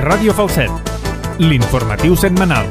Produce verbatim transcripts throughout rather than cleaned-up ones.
Ràdio Falset, l'informatiu setmanal.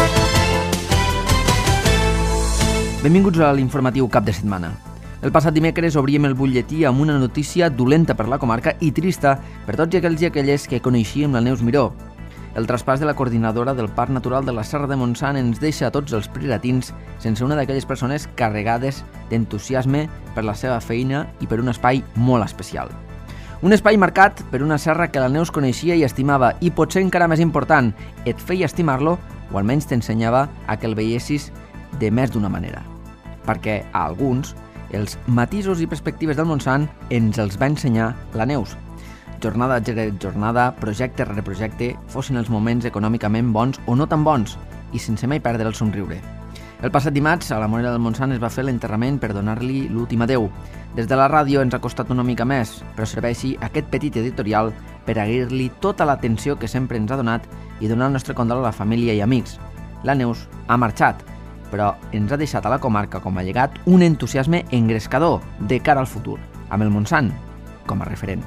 Benvinguts a l'informatiu cap de setmana. El passat dimecres obríem el butlletí amb una notícia dolenta per la comarca i trista per tots aquells i aquelles que coneixíem la Neus Miró. El traspàs de la coordinadora del Parc Natural de la Serra de Montsant ens deixa a tots els priratins sense una d'aquelles persones carregades d'entusiasme per la seva feina i per un espai molt especial. Un espai marcat per una serra que la Neus coneixia i estimava i, potser encara més important, et feia estimar-lo o almenys t'ensenyava a que el veiessis de més d'una manera. Perquè a alguns, els matisos i perspectives del Montsant ens els va ensenyar la Neus. Jornada rere jornada, projecte rere projecte, fossin els moments econòmicament bons o no tan bons, i sense mai perdre el somriure. El passat dimarts, a la Morera del Montsant es va fer l'enterrament per donar-li l'últim adeu. Des de la ràdio ens ha costat una mica més, però serveixi aquest petit editorial per agrair-li tota l'atenció que sempre ens ha donat i donar el nostre condol a la família i amics. La Neus ha marxat, però ens ha deixat a la comarca com a llegat un entusiasme engrescador de cara al futur, amb el Montsant com a referent.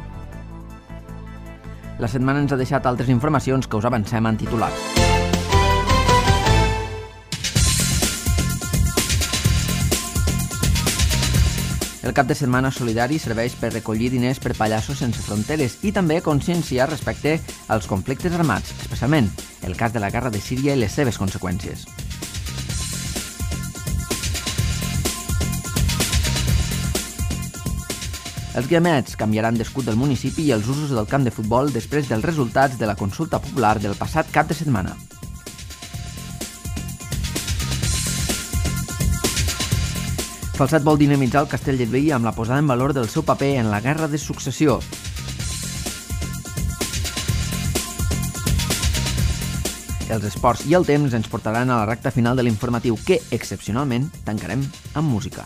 La setmana ens ha deixat altres informacions que us avancem en titulars. El cap de setmana solidari serveix per recollir diners per Pallassos Sense Fronteres i també conscienciar respecte als conflictes armats, especialment el cas de la guerra de Síria i les seves conseqüències. Els guiamets canviaran d'escut del municipi i els usos del camp de futbol després dels resultats de la consulta popular del passat cap de setmana. Falset vol dinamitzar el Castell de Veí amb la posada en valor del seu paper en la Guerra de Successió. Els esports i el temps ens portaran a la recta final de l'informatiu que, excepcionalment, tancarem amb música.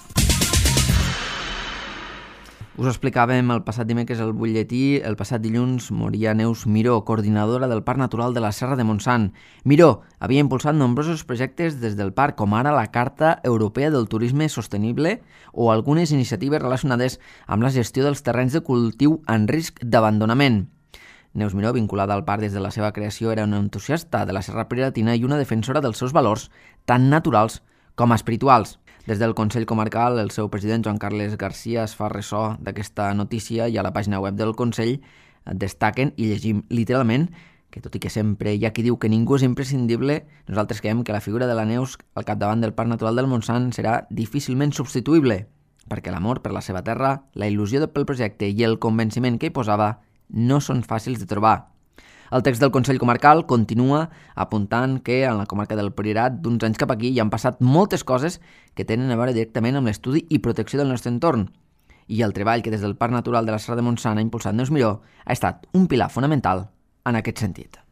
Us explicàvem el passat dimecres al butlletí, el passat dilluns moria Neus Miró, coordinadora del Parc Natural de la Serra de Montsant. Miró havia impulsat nombrosos projectes des del parc, com ara la Carta Europea del Turisme Sostenible o algunes iniciatives relacionades amb la gestió dels terrenys de cultiu en risc d'abandonament. Neus Miró, vinculada al parc des de la seva creació, era una entusiasta de la Serra Priratina i una defensora dels seus valors, tant naturals com espirituals. Des del Consell Comarcal, el seu president, Joan Carles Garcia, es fa ressò d'aquesta notícia i a la pàgina web del Consell destaquen i llegim literalment que, tot i que sempre hi ha qui diu que ningú és imprescindible, nosaltres creiem que la figura de la Neus al capdavant del Parc Natural del Montsant serà difícilment substituïble, perquè l'amor per la seva terra, la il·lusió pel projecte i el convenciment que hi posava no són fàcils de trobar. El text del Consell Comarcal continua apuntant que en la comarca del Priorat d'uns anys cap aquí hi han passat moltes coses que tenen a veure directament amb l'estudi i protecció del nostre entorn. I el treball que des del Parc Natural de la Serra de Montsant ha impulsat Neus Miró ha estat un pilar fonamental en aquest sentit.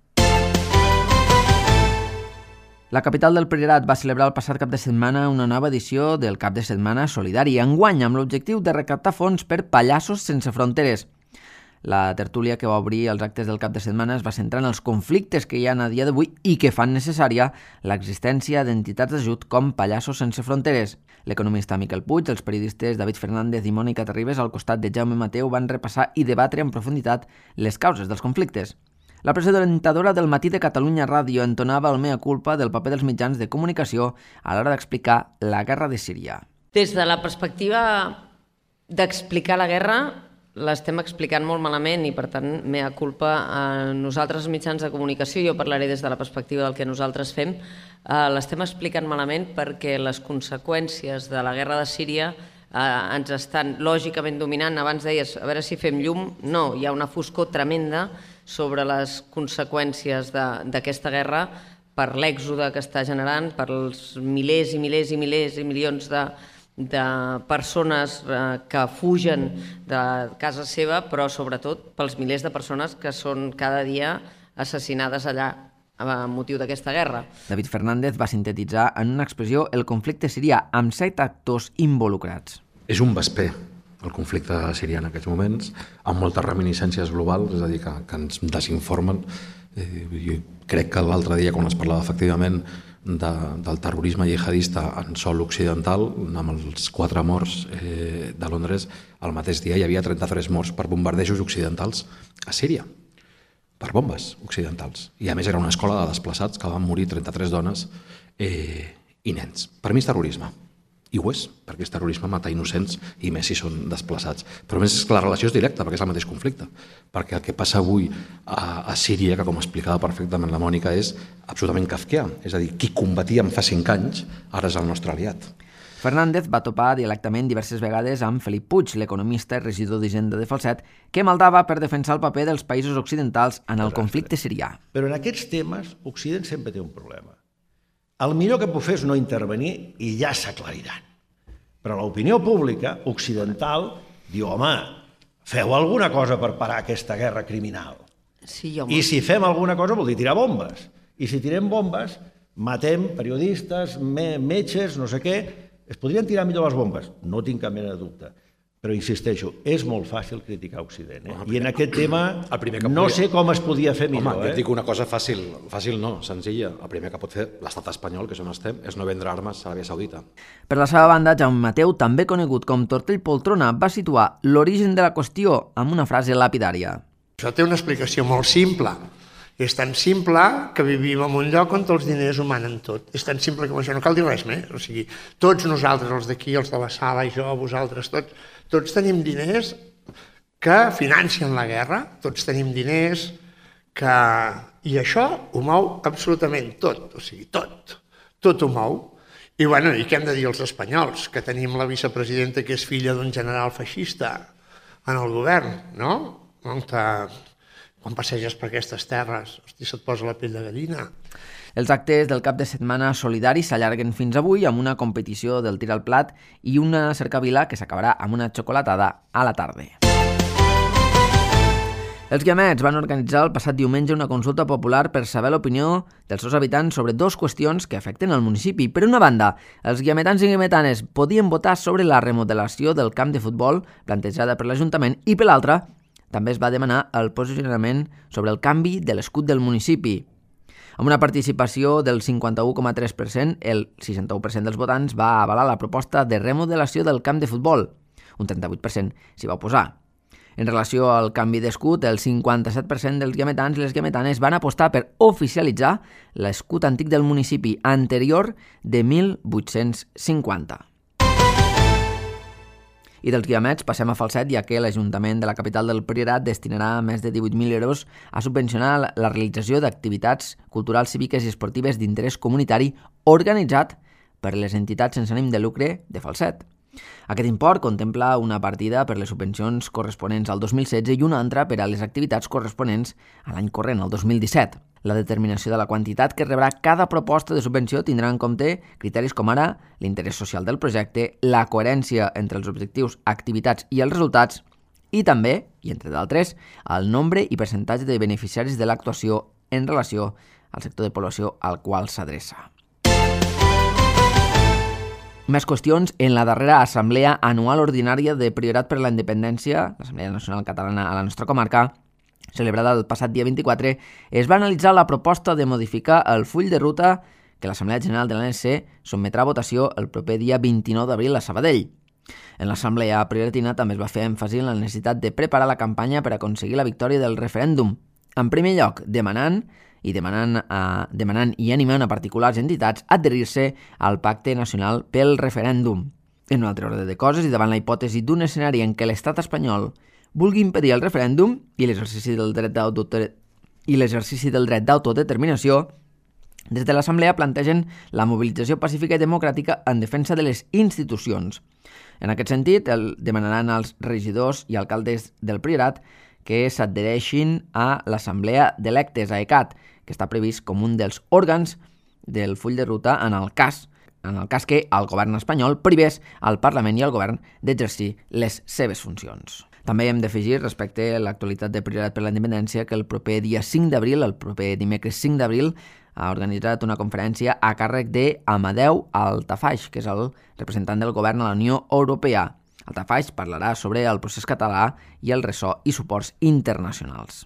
La capital del Priorat va celebrar el passat cap de setmana una nova edició del Cap de Setmana Solidari, enguany amb l'objectiu de recaptar fons per Pallassos Sense Fronteres. La tertúlia que va obrir els actes del cap de setmana es va centrar en els conflictes que hi ha a dia d'avui i que fan necessària l'existència d'entitats d'ajut com Pallassos Sense Fronteres. L'economista Miquel Puig, els periodistes David Fernández i Mònica Terribas al costat de Jaume Mateu van repassar i debatre en profunditat les causes dels conflictes. La presentadora del Matí de Catalunya Ràdio entonava el mea culpa del paper dels mitjans de comunicació a l'hora d'explicar la guerra de Síria. Des de la perspectiva d'explicar la guerra, l'estem explicant molt malament i, per tant, mea culpa a nosaltres, els mitjans de comunicació, jo parlaré des de la perspectiva del que nosaltres fem, eh, l'estem explicant malament perquè les conseqüències de la guerra de Síria eh, ens estan lògicament dominant. Abans deies, a veure si fem llum. No, hi ha una foscor tremenda sobre les conseqüències d'aquesta guerra per l'èxode que està generant, per els milers i milers i milers i milions de de persones que fugen de casa seva, però sobretot pels milers de persones que són cada dia assassinades allà a motiu d'aquesta guerra. David Fernández va sintetitzar en una expressió el conflicte sirià amb set actors involucrats. És un vesper el conflicte sirià en aquests moments, amb moltes reminiscències globals, és a dir, que, que ens desinformen. Eh, jo crec que l'altre dia, quan es parlava efectivament de, del terrorisme jihadista en sòl occidental, amb els quatre morts eh, de Londres, el mateix dia hi havia trenta-tres morts per bombardejos occidentals a Síria. per bombes occidentals. I a més era una escola de desplaçats que van morir trenta-tres dones eh, i nens. Per mi és terrorisme. I ho és, perquè és terrorisme matar innocents i més si són desplaçats. Però més és que la relació és directa, perquè és el mateix conflicte. Perquè el que passa avui a, a Síria, que com explicava perfectament la Mònica, és absolutament kafkià. És a dir, qui combatíem fa cinc anys, ara és el nostre aliat. Fernández va topar dialectament diverses vegades amb Felip Puig, l'economista i regidor d'Hisenda de Falset, que maldava per defensar el paper dels països occidentals en el conflicte sirià. Però en aquests temes, Occident sempre té un problema. El millor que puc fer és no intervenir i ja s'aclariran. Però l'opinió pública occidental diu, home, feu alguna cosa per parar aquesta guerra criminal. Sí, home. I si fem alguna cosa vol dir tirar bombes. I si tirem bombes, matem periodistes, me metges, no sé què. Es podrien tirar millor les bombes? No tinc cap mena de dubte. Però insisteixo, és molt fàcil criticar Occident. Eh? I en aquest tema no sé com es podia fer millor. Home, jo eh? et dic una cosa fàcil, fàcil no, senzilla. El primer que pot fer l'estat espanyol, que és on estem, és no vendre armes a l'Aràbia Saudita. Per la seva banda, Jaume Mateu, també conegut com Tortell Poltrona, va situar l'origen de la qüestió amb una frase lapidària. Això té una explicació molt simple. És tan simple que vivim en un lloc on els diners ho manen tot. És tan simple com això, no cal dir res més. O sigui, tots nosaltres, els d'aquí, els de la sala, i jo, vosaltres, tots, tots tenim diners que financen la guerra, tots tenim diners que... I això ho mou absolutament tot, o sigui, tot. Tot ho mou. I, bueno, i què hem de dir els espanyols? Que tenim la vicepresidenta que és filla d'un general feixista en el govern, no? On quan passeges per aquestes terres, hosti, se't posa la pell de gallina. Els actes del cap de setmana solidari s'allarguen fins avui amb una competició del tir al plat i una cercavila que s'acabarà amb una xocolatada a la tarda. Els Guiamets van organitzar el passat diumenge una consulta popular per saber l'opinió dels seus habitants sobre dues qüestions que afecten el municipi. Per una banda, els guiametans i guiametanes podien votar sobre la remodelació del camp de futbol plantejada per l'Ajuntament i, per l'altra, també es va demanar el posicionament sobre el canvi de l'escut del municipi. Amb una participació del cinquanta-u coma tres per cent, el seixanta-u per cent dels votants va avalar la proposta de remodelació del camp de futbol. Un trenta-vuit per cent s'hi va oposar. En relació al canvi d'escut, el cinquanta-set per cent dels guiametans i les guiametanes van apostar per oficialitzar l'escut antic del municipi anterior de mil vuit-cents cinquanta. I dels Guiamets passem a Falset, ja que l'Ajuntament de la capital del Priorat destinarà més de divuit mil euros a subvencionar la realització d'activitats culturals, cíviques i esportives d'interès comunitari organitzat per les entitats sense ànim de lucre de Falset. Aquest import contempla una partida per les subvencions corresponents al dos mil setze i una altra per a les activitats corresponents a l'any corrent, al dos mil disset. La determinació de la quantitat que rebrà cada proposta de subvenció tindrà en compte criteris com ara l'interès social del projecte, la coherència entre els objectius, activitats i els resultats i també, i entre d'altres, el nombre i percentatge de beneficiaris de l'actuació en relació al sector de població al qual s'adreça. Més qüestions. En la darrera Assemblea Anual Ordinària de Priorat per la Independència, l'Assemblea Nacional Catalana a la nostra comarca, celebrada el passat dia vint-i-quatre, es va analitzar la proposta de modificar el full de ruta que l'Assemblea General de l'A N C sotmetrà a votació el proper dia vint-i-nou d'abril a Sabadell. En l'Assemblea Prioratina també es va fer èmfasi en la necessitat de preparar la campanya per aconseguir la victòria del referèndum. En primer lloc, demanant i demanant, a, demanant i animant a particulars i entitats a adherir-se al Pacte Nacional pel Referèndum. En un altre ordre de coses i davant la hipòtesi d'un escenari en què l'estat espanyol vulgui impedir el referèndum i l'exercici del dret i l'exercici del dret d'autodeterminació, des de l'Assemblea plantegen la mobilització pacífica i democràtica en defensa de les institucions. En aquest sentit, el demanaran als regidors i alcaldes del Priorat que s'adhereixin a l'Assemblea d'Electes, a ECAT, que està previst com un dels òrgans del full de ruta en el cas, en el cas que el govern espanyol privés al Parlament i al govern d'exercir les seves funcions. També hem d'afegir respecte a l'actualitat de Priorat per la Independència que el proper dia cinc d'abril, el proper dimecres cinc d'abril, ha organitzat una conferència a càrrec d'Amadeu Altafaix, que és el representant del govern a la Unió Europea. Altafaix parlarà sobre el procés català i el ressò i suports internacionals.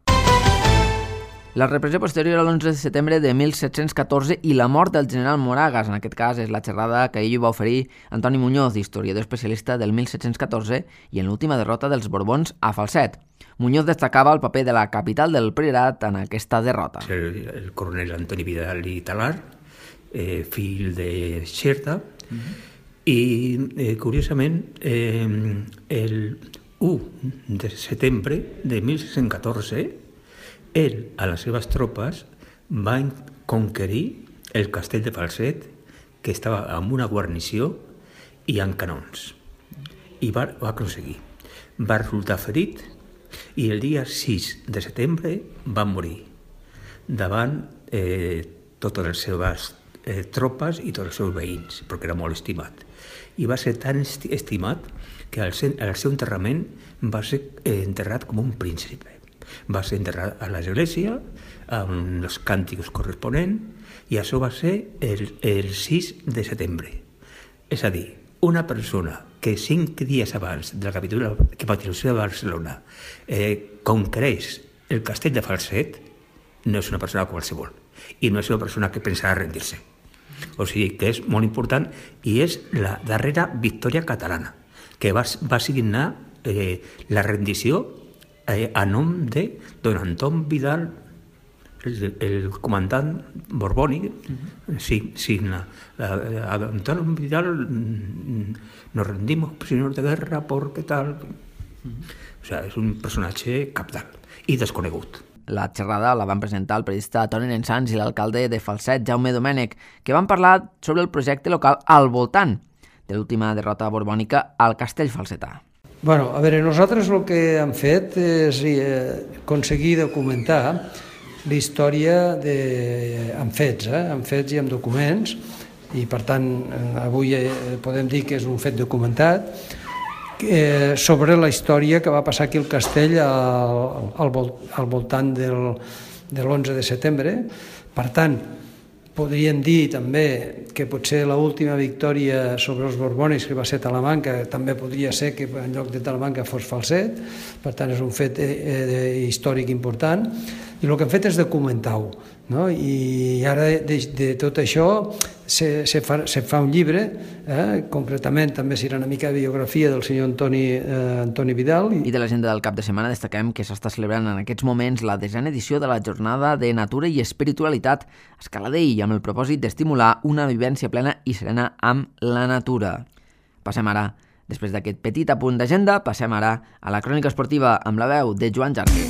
La repressió posterior a l'onze de setembre de mil set-cents catorze i la mort del general Moragas, en aquest cas és la xerrada que ell va oferir Antoni Muñoz, historiador especialista del mil set-cents catorze i en l'última derrota dels Borbons a Falset. Muñoz destacava el paper de la capital del Priorat en aquesta derrota. El, el coronel Antoni Vidal i Talar, eh, fill de Xerta, uh-huh. i eh, curiosament eh, el u de setembre de mil sis-cents catorze ell a les seves tropes va conquerir el castell de Falset, que estava amb una guarnició i amb canons, i va, va aconseguir. Va resultar ferit i el dia sis de setembre va morir davant eh, totes les seves eh, tropes i tots els seus veïns, perquè era molt estimat. I va ser tan esti estimat que al, al seu enterrament va ser eh, enterrat com un príncipe. Va ser enterrat a l'església amb els càntics corresponents i això va ser el, el sis de setembre. És a dir, una persona que cinc dies abans de la capitulació de Barcelona eh, conquereix el castell de Falset, no és una persona qualsevol i no és una persona que pensarà rendir-se. O sigui que és molt important i és la darrera victòria catalana, que va, va signar eh, la rendició eh, a nom de don Anton Vidal, el, el comandant borbònic, uh-huh. sí, signa. A don Anton Vidal nos rendimos prisioneros de guerra porque tal... Uh-huh. O sea, és un personatge cabdal i desconegut. La xerrada la van presentar el periodista Toni Nensans i l'alcalde de Falset, Jaume Domènech, que van parlar sobre el projecte local al voltant de l'última derrota borbònica al castell falsetà. Bueno, a veure, nosaltres el que hem fet és eh, aconseguir documentar la història de, amb fets, eh? amb fets i amb documents, i per tant avui eh, podem dir que és un fet documentat, eh, sobre la història que va passar aquí al castell al, al, vol, al voltant del, de l'onze de setembre. Per tant, podríem dir també que potser l'última victòria sobre els borbònics, que va ser Talamanca, també podria ser que en lloc de Talamanca fos Falset. Per tant, és un fet eh, eh, històric important. I el que hem fet és documentar-ho, no? I ara de, de tot això se, se, fa, se fa un llibre, eh? Concretament també serà una mica de biografia del senyor Antoni, eh, Antoni Vidal. I de l'agenda del cap de setmana destaquem que s'està celebrant en aquests moments la desena edició de la Jornada de Natura i Espiritualitat a Escaladell, amb el propòsit d'estimular una vivència plena i serena amb la natura. Passem ara, després d'aquest petit apunt d'agenda, passem ara a la crònica esportiva amb la veu de Joan Jarque.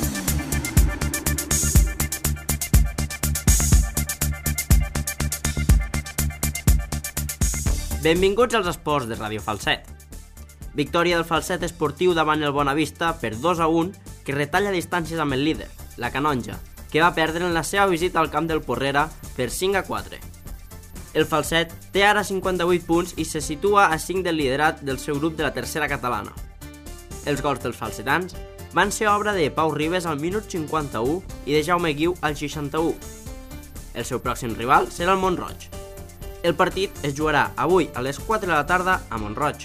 Benvinguts als esports de Ràdio Falset. Victòria del Falset esportiu davant el Bonavista per dos a un, que retalla distàncies amb el líder, la Canonja, que va perdre en la seva visita al camp del Porrera per cinc a quatre. El Falset té ara cinquanta-vuit punts i se situa a cinc del liderat del seu grup de la tercera catalana. Els gols dels falsetans van ser obra de Pau Ribes al minut cinquanta-u i de Jaume Guiu al seixanta-u. El seu pròxim rival serà el Mont-roig. El partit es jugarà avui a les quatre de la tarda a Mont-roig.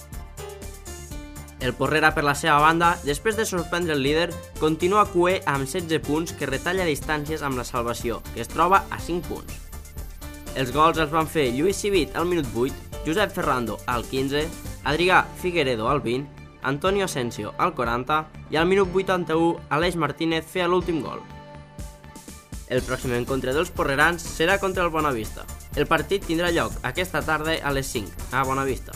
El Porrera, per la seva banda, després de sorprendre el líder, continua cuer amb setze punts que retalla distàncies amb la salvació, que es troba a cinc punts. Els gols els van fer Lluís Civit al minut vuit, Josep Ferrando al quinze, Adrià Figueredo al vint, Antonio Asensio al quaranta i al minut vuitanta-u Aleix Martínez feia l'últim gol. El pròxim encontre dels porrerans serà contra el Bonavista. El partit tindrà lloc aquesta tarda a les cinc, a Bonavista.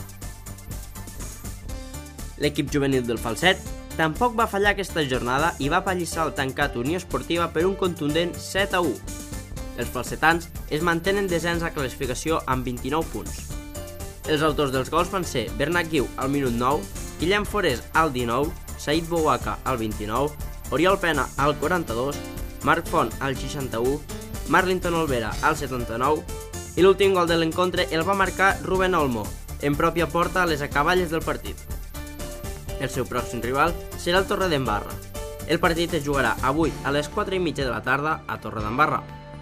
L'equip juvenil del Falset tampoc va fallar aquesta jornada i va pallissar el tancat Unió Esportiva per un contundent set a u. Els falsetans es mantenen desens a classificació amb vint-i-nou punts. Els autors dels gols van ser Bernat Guiu al minut nou, Guillem Forés al dinou, Said Bouaca al vint-i-nou, Oriol Pena al quaranta-dos, Marc Font al seixanta-u, Marlinton Olvera al setanta-nou i l'últim gol de l'encontre el va marcar Rubén Olmo, en pròpia porta a les acaballes del partit. El seu pròxim rival serà el Torredembarra. El partit es jugarà avui a les quatre i mitja de la tarda a Torredembarra.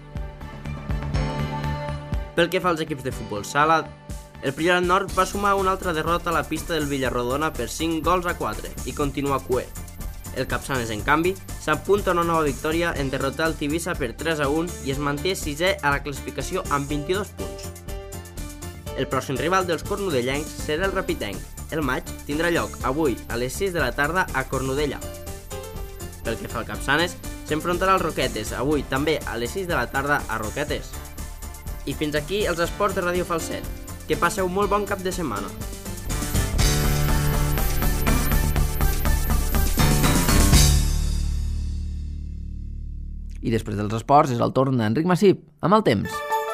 Pel que fa als equips de futbol sala, el Priorat Nord va sumar una altra derrota a la pista del Villarrodona per cinc gols a quatre i continua cuer. El Capçanes, en canvi, s'apunta a una nova victòria en derrotar el Tivissa per tres a un i es manté sisè a la classificació amb vint-i-dos punts. El pròxim rival dels cornudellencs serà el Rapitenc. El maig tindrà lloc avui a les sis de la tarda a Cornudella. Pel que fa al Capçanes, s'enfrontarà al Roquetes, avui també a les sis de la tarda a Roquetes. I fins aquí els esports de Ràdio Falset. Que passeu molt bon cap de setmana. I després dels esports és el torn d'Enric Massip, amb el temps.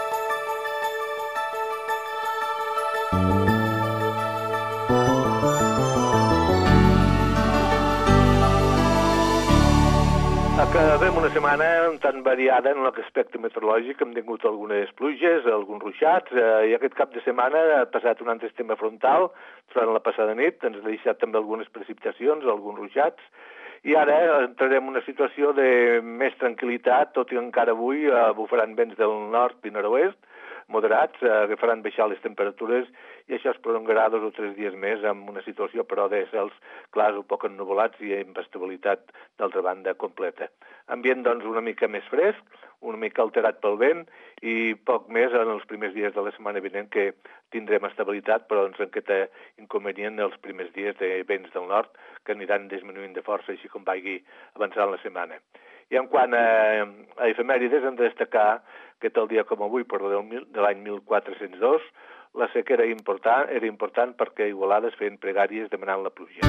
Acabem una setmana tan variada en l'aspecte meteorològic, hem tingut algunes pluges, alguns ruixats, eh, i aquest cap de setmana ha passat un altre sistema frontal durant la passada nit, ens ha deixat també algunes precipitacions, alguns ruixats, i ara entrarem en una situació de més tranquil·litat, tot i encara avui eh, bufaran vents del nord i nord-oest, moderats, eh, que faran baixar les temperatures, i això es prolongarà dos o tres dies més amb una situació, però, de cels clars o poc ennuvolats i amb estabilitat, d'altra banda, completa. Ambient, doncs, una mica més fresc, una mica alterat pel vent, i poc més en els primers dies de la setmana vinent, que tindrem estabilitat, però ens enqueta inconvenient els primers dies de vents del nord, que aniran disminuint de força, així com vagi avançant la setmana. I en quant a, a efemèrides, hem de destacar que tal dia com avui, per de l'any mil quatre-cents dos, la sequera era important, era important perquè a Igualada es feien pregàries demanant la pluja.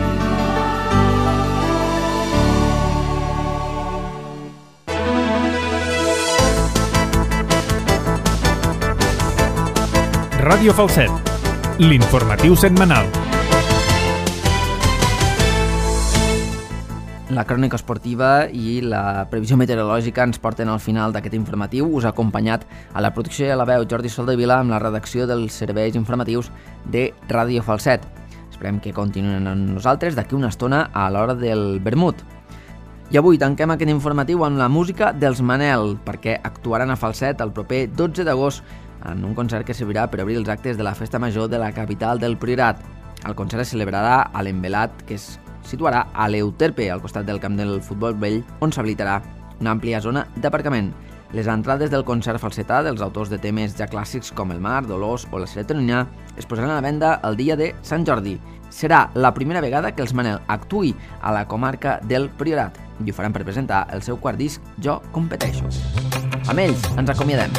Ràdio Falset, l'informatiu setmanal. La crònica esportiva i la previsió meteorològica ens porten al final d'aquest informatiu. Us ha acompanyat a la producció i a la veu Jordi Soldevila amb la redacció dels serveis informatius de Ràdio Falset. Esperem que continuïn amb nosaltres d'aquí una estona a l'hora del vermut. I avui tanquem aquest informatiu amb la música dels Manel, perquè actuaran a Falset el proper dotze d'agost en un concert que servirà per obrir els actes de la Festa Major de la capital del Priorat. El concert es celebrarà a l'Envelat, que es situarà a l'Euterpe, al costat del camp del futbol vell, on s'habilitarà una àmplia zona d'aparcament. Les entrades del concert falsetà dels autors de temes ja clàssics com El Mar, Dolors o La Serotonina es posaran a la venda el dia de Sant Jordi. Serà la primera vegada que els Manel actuï a la comarca del Priorat i ho faran per presentar el seu quart disc Jo Competeixo. Amb ells ens acomiadem.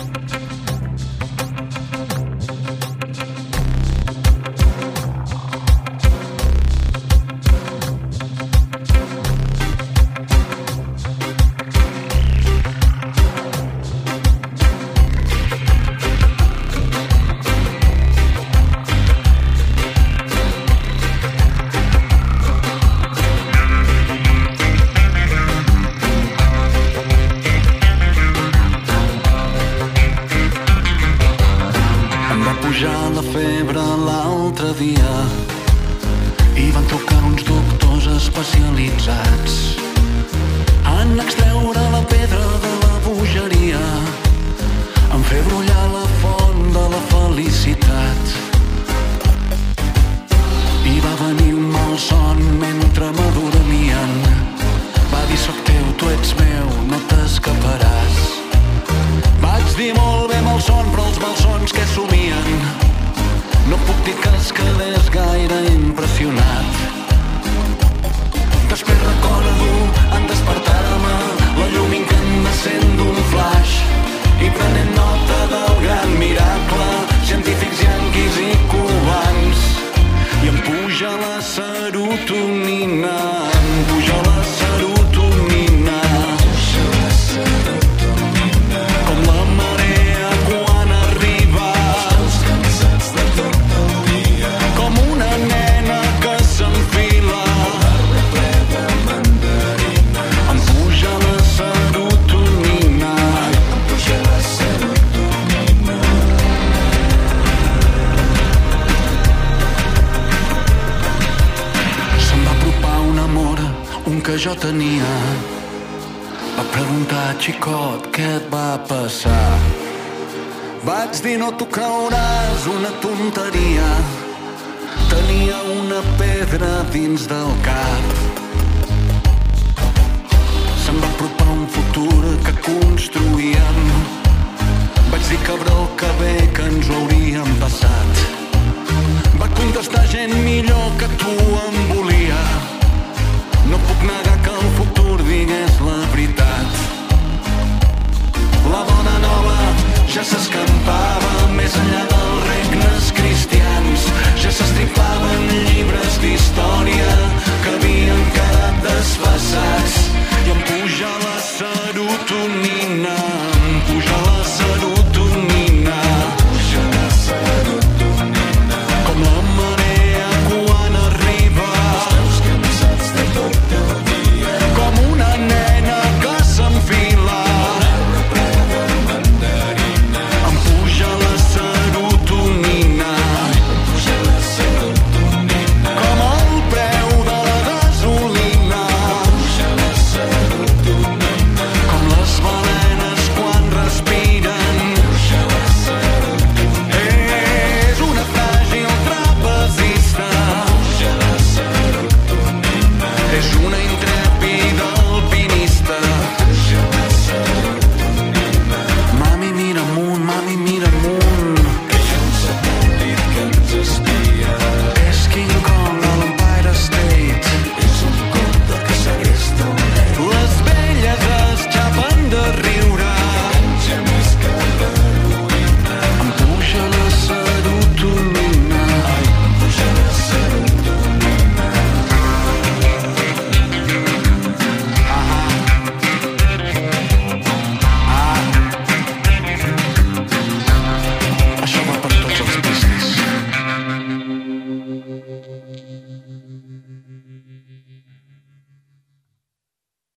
jo tenia. Va preguntar, xicot, què et va passar? Vaig dir, no t'ho creuràs, una tonteria. Tenia una pedra dins del cap. Se'm va apropar un futur que construíem. Vaig dir, cabró, que bé que ens ho hauríem passat. Va contestar, gent millor que tu em volia. No puc negar que el futur és una